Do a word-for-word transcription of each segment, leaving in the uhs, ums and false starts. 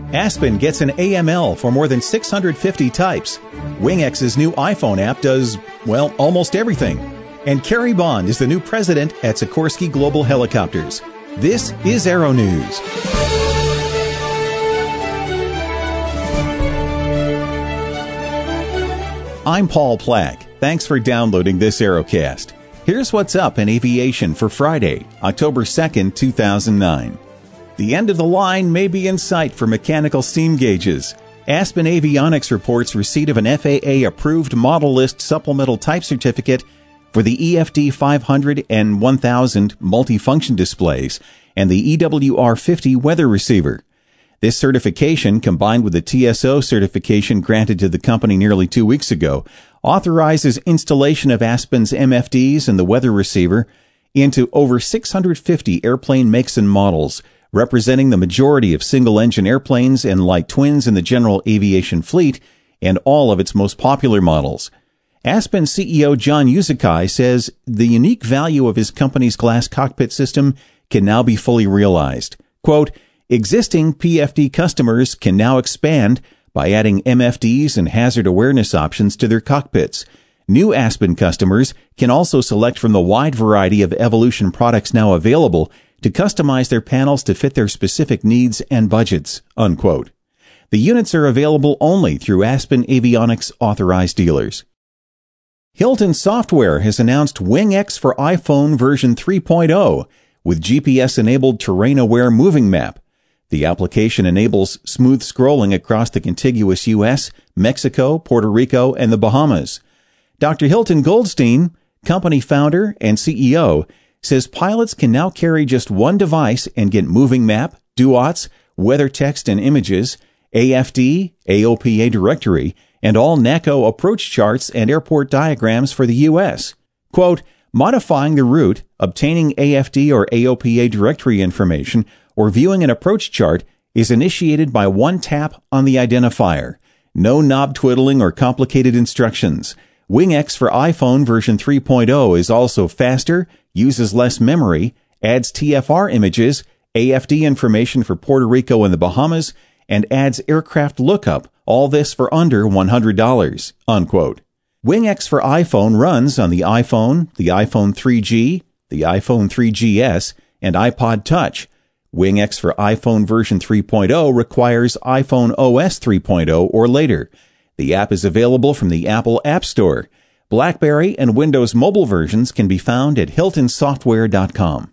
Aspen gets an A M L for more than six hundred fifty types. WingX's new iPhone app does, well, almost everything. And Carrie Bond is the new president at Sikorsky Global Helicopters. This is Aero News. I'm Paul Plack. Thanks for downloading this Aerocast. Here's what's up in aviation for Friday, October second, two thousand nine. The end of the line may be in sight for mechanical steam gauges. Aspen Avionics reports receipt of an F A A-approved model list supplemental type certificate for the E F D five hundred and one thousand multifunction displays and the E W R fifty weather receiver. This certification, combined with the T S O certification granted to the company nearly two weeks ago, authorizes installation of Aspen's M F Ds and the weather receiver into over six hundred fifty airplane makes and models, representing the majority of single-engine airplanes and light twins in the general aviation fleet and all of its most popular models. Aspen C E O John Uzakai says the unique value of his company's glass cockpit system can now be fully realized. Quote, existing P F D customers can now expand by adding M F Ds and hazard awareness options to their cockpits. New Aspen customers can also select from the wide variety of Evolution products now available to customize their panels to fit their specific needs and budgets, unquote. The units are available only through Aspen Avionics authorized dealers. Hilton Software has announced WingX for iPhone version three point oh with G P S-enabled terrain-aware moving map. The application enables smooth scrolling across the contiguous U S, Mexico, Puerto Rico, and the Bahamas. Doctor Hilton Goldstein, company founder and C E O, says pilots can now carry just one device and get moving map, duots, weather text and images, A F D, A O P A directory, and all NACO approach charts and airport diagrams for the U S. Quote, modifying the route, obtaining A F D or A O P A directory information, or viewing an approach chart is initiated by one tap on the identifier. No knob twiddling or complicated instructions. WingX for iPhone version three point oh is also faster, uses less memory, adds T F R images, A F D information for Puerto Rico and the Bahamas, and adds aircraft lookup, all this for under one hundred dollars, unquote. WingX for iPhone runs on the iPhone, the iPhone three G, the iPhone three G S, and iPod Touch. WingX for iPhone version three point oh requires iPhone O S three point oh or later. The app is available from the Apple App Store. BlackBerry and Windows mobile versions can be found at hilton software dot com.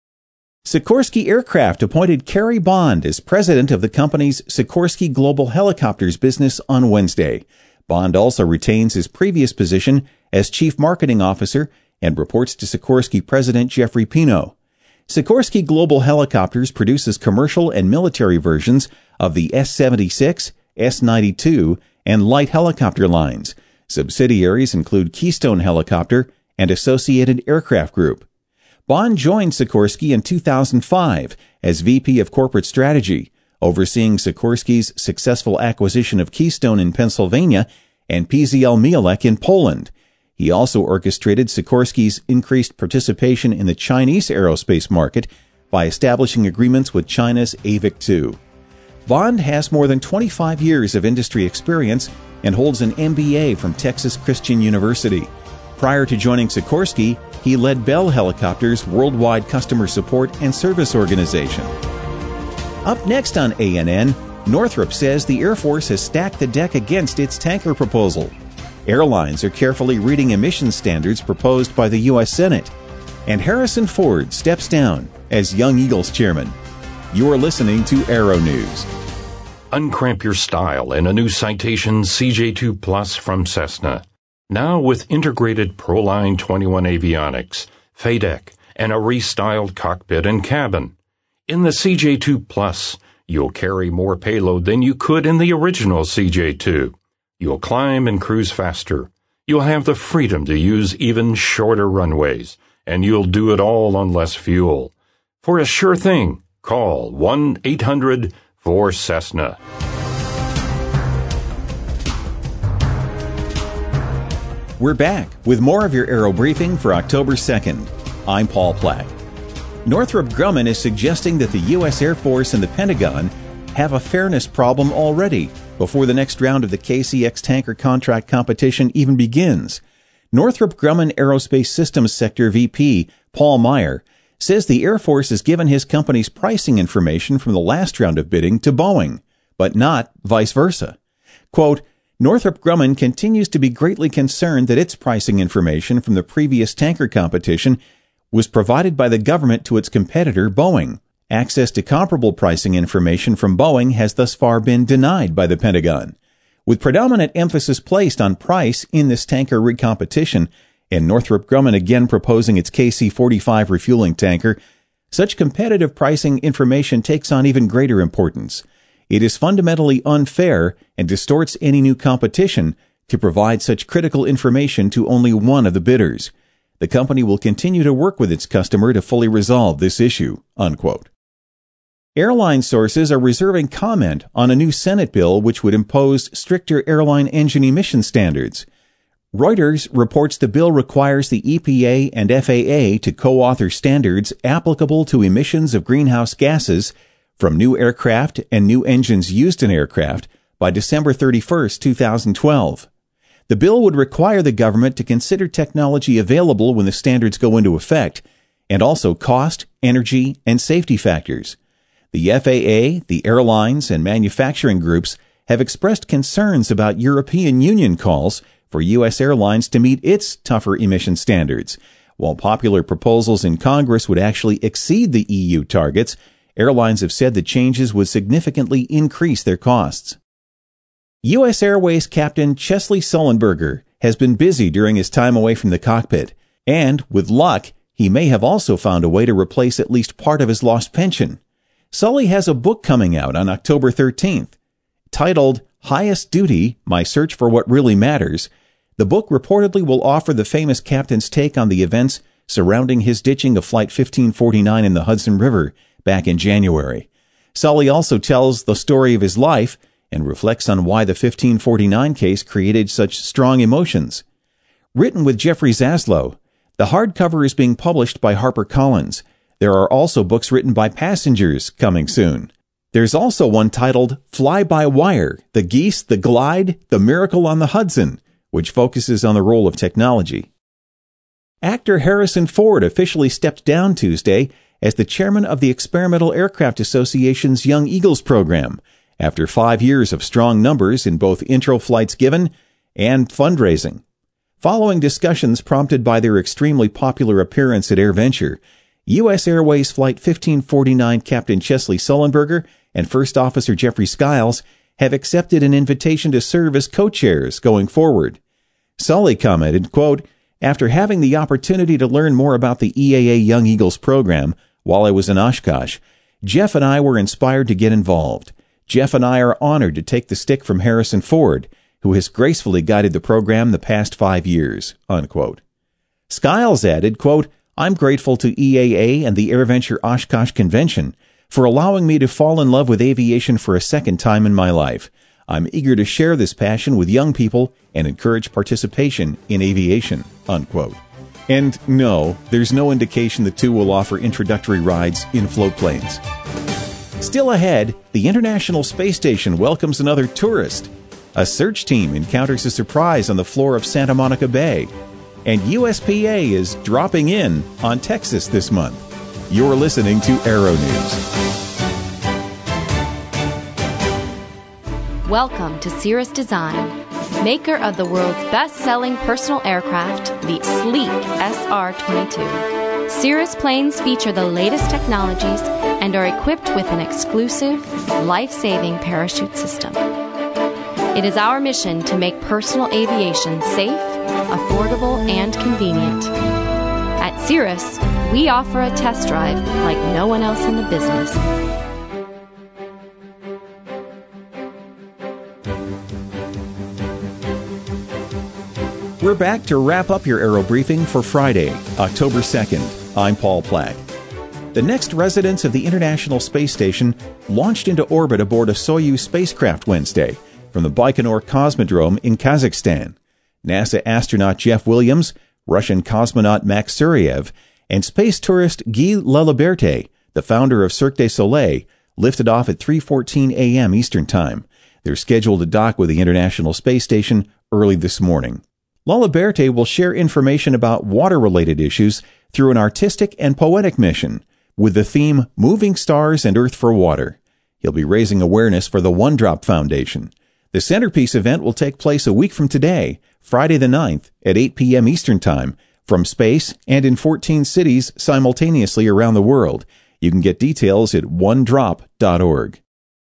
Sikorsky Aircraft appointed Carrie Bond as president of the company's Sikorsky Global Helicopters business on Wednesday. Bond also retains his previous position as chief marketing officer and reports to Sikorsky president Jeffrey Pino. Sikorsky Global Helicopters produces commercial and military versions of the S seventy-six, S ninety-two, and light helicopter lines. Subsidiaries include Keystone Helicopter and Associated Aircraft Group. Bond joined Sikorsky in two thousand five as V P of Corporate Strategy, overseeing Sikorsky's successful acquisition of Keystone in Pennsylvania and P Z L Mielek in Poland. He also orchestrated Sikorsky's increased participation in the Chinese aerospace market by establishing agreements with China's A V I C two. Bond has more than twenty-five years of industry experience and holds an M B A from Texas Christian University. Prior to joining Sikorsky, he led Bell Helicopter's worldwide customer support and service organization. Up next on A N N, Northrop says the Air Force has stacked the deck against its tanker proposal. Airlines are carefully reading emission standards proposed by the U S Senate. And Harrison Ford steps down as Young Eagles chairman. You're listening to Aero News. Uncramp your style in a new Citation C J two Plus from Cessna. Now with integrated ProLine twenty-one avionics, F A D E C, and a restyled cockpit and cabin. In the C J two Plus, you'll carry more payload than you could in the original C J two. You'll climb and cruise faster. You'll have the freedom to use even shorter runways, and you'll do it all on less fuel. For a sure thing, call one eight hundred four Cessna. We're back with more of your Aero Briefing for October second. I'm Paul Plack. Northrop Grumman is suggesting that the U S Air Force and the Pentagon have a fairness problem already before the next round of the K C X tanker contract competition even begins. Northrop Grumman Aerospace Systems Sector V P Paul Meyer says the Air Force has given his company's pricing information from the last round of bidding to Boeing, but not vice versa. Quote, Northrop Grumman continues to be greatly concerned that its pricing information from the previous tanker competition was provided by the government to its competitor, Boeing. Access to comparable pricing information from Boeing has thus far been denied by the Pentagon. With predominant emphasis placed on price in this tanker rig competition, and Northrop Grumman again proposing its K C forty-five refueling tanker, such competitive pricing information takes on even greater importance. It is fundamentally unfair and distorts any new competition to provide such critical information to only one of the bidders. The company will continue to work with its customer to fully resolve this issue, unquote. Airline sources are reserving comment on a new Senate bill which would impose stricter airline engine emission standards. Reuters reports the bill requires the E P A and F A A to co-author standards applicable to emissions of greenhouse gases from new aircraft and new engines used in aircraft by December thirty-first, twenty twelve. The bill would require the government to consider technology available when the standards go into effect, and also cost, energy, and safety factors. The F A A, the airlines, and manufacturing groups have expressed concerns about European Union calls for U S airlines to meet its tougher emission standards. While popular proposals in Congress would actually exceed the E U targets, airlines have said the changes would significantly increase their costs. U S Airways Captain Chesley Sullenberger has been busy during his time away from the cockpit, and, with luck, he may have also found a way to replace at least part of his lost pension. Sully has a book coming out on October thirteenth. Titled Highest Duty, My Search for What Really Matters, the book reportedly will offer the famous captain's take on the events surrounding his ditching of Flight fifteen forty-nine in the Hudson River back in January. Sully also tells the story of his life and reflects on why the fifteen forty-nine case created such strong emotions. Written with Jeffrey Zaslow, the hardcover is being published by HarperCollins. There are also books written by passengers coming soon. There's also one titled Fly-by-Wire, The Geese, the Glide, The Miracle on the Hudson, which focuses on the role of technology. Actor Harrison Ford officially stepped down Tuesday as the chairman of the Experimental Aircraft Association's Young Eagles program, after five years of strong numbers in both intro flights given and fundraising. Following discussions prompted by their extremely popular appearance at AirVenture, U S Airways Flight fifteen forty-nine Captain Chesley Sullenberger and First Officer Jeffrey Skiles have accepted an invitation to serve as co-chairs going forward. Sully commented, quote, after having the opportunity to learn more about the E A A Young Eagles program while I was in Oshkosh, Jeff and I were inspired to get involved. Jeff and I are honored to take the stick from Harrison Ford, who has gracefully guided the program the past five years, unquote. Skiles added, quote, I'm grateful to E A A and the AirVenture Oshkosh Convention for allowing me to fall in love with aviation for a second time in my life. I'm eager to share this passion with young people and encourage participation in aviation, unquote. And no, there's no indication the two will offer introductory rides in float planes. Still ahead, the International Space Station welcomes another tourist. A search team encounters a surprise on the floor of Santa Monica Bay. And U S P A is dropping in on Texas this month. You're listening to Aero News. Welcome to Cirrus Design, maker of the world's best-selling personal aircraft, the sleek S R twenty-two. Cirrus planes feature the latest technologies and are equipped with an exclusive, life-saving parachute system. It is our mission to make personal aviation safe, affordable, and convenient. At Cirrus, we offer a test drive like no one else in the business. We're back to wrap up your Aero Briefing for Friday, October second. I'm Paul Plack. The next residents of the International Space Station launched into orbit aboard a Soyuz spacecraft Wednesday from the Baikonur Cosmodrome in Kazakhstan. NASA astronaut Jeff Williams, Russian cosmonaut Max Suryev, and space tourist Guy Laliberté, the founder of Cirque du Soleil, lifted off at three fourteen a.m. Eastern Time. They're scheduled to dock with the International Space Station early this morning. La Liberté will share information about water-related issues through an artistic and poetic mission with the theme Moving Stars and Earth for Water. He'll be raising awareness for the One Drop Foundation. The centerpiece event will take place a week from today, Friday the ninth, at eight p.m. Eastern Time, from space and in fourteen cities simultaneously around the world. You can get details at one drop dot org.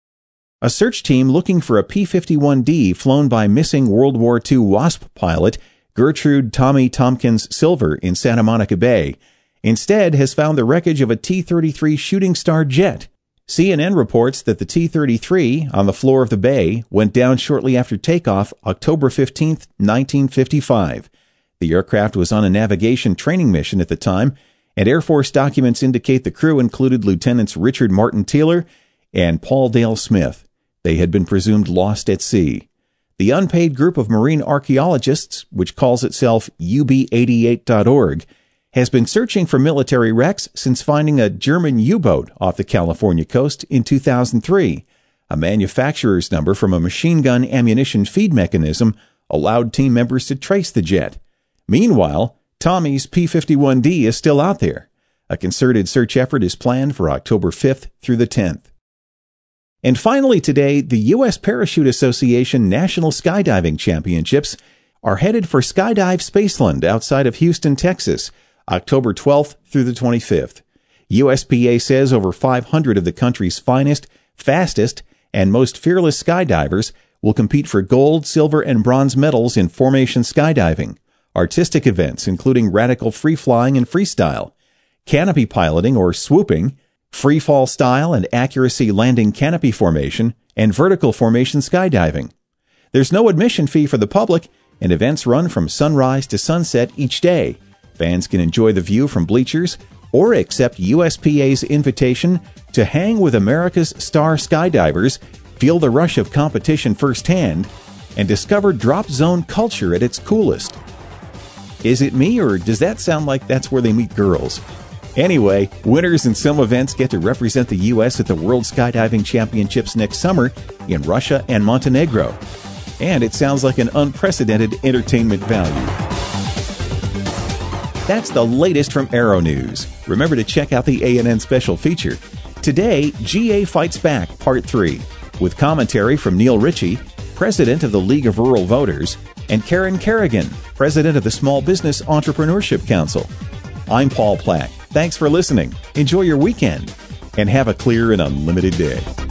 A search team looking for a P fifty-one D flown by missing World War Two WASP pilot Gertrude Tommy Tompkins Silver in Santa Monica Bay instead has found the wreckage of a T thirty-three Shooting Star jet. C N N reports that the T thirty-three on the floor of the bay went down shortly after takeoff October fifteenth, nineteen fifty-five. The aircraft was on a navigation training mission at the time, and Air Force documents indicate the crew included Lieutenants Richard Martin Taylor and Paul Dale Smith. They had been presumed lost at sea. The unpaid group of marine archaeologists, which calls itself U B eighty-eight dot org, has been searching for military wrecks since finding a German U-boat off the California coast in two thousand three. A manufacturer's number from a machine gun ammunition feed mechanism allowed team members to trace the jet. Meanwhile, Tommy's P fifty-one D is still out there. A concerted search effort is planned for October fifth through the tenth. And finally today, the U S Parachute Association National Skydiving Championships are headed for Skydive Spaceland outside of Houston, Texas, October twelfth through the twenty-fifth. U S P A says over five hundred of the country's finest, fastest, and most fearless skydivers will compete for gold, silver, and bronze medals in formation skydiving, artistic events including radical free-flying and freestyle, canopy piloting or swooping, free fall style and accuracy landing canopy formation, and vertical formation skydiving. There's no admission fee for the public, and events run from sunrise to sunset each day. Fans can enjoy the view from bleachers or accept U S P A's invitation to hang with America's star skydivers, feel the rush of competition firsthand, and discover drop zone culture at its coolest. Is it me, or does that sound like that's where they meet girls? Anyway, winners in some events get to represent the U S at the World Skydiving Championships next summer in Russia and Montenegro. And it sounds like an unprecedented entertainment value. That's the latest from Aero News. Remember to check out the A N N special feature. Today, G A Fights Back, Part three, with commentary from Neil Ritchie, President of the League of Rural Voters, and Karen Kerrigan, President of the Small Business Entrepreneurship Council. I'm Paul Plack. Thanks for listening. Enjoy your weekend, and have a clear and unlimited day.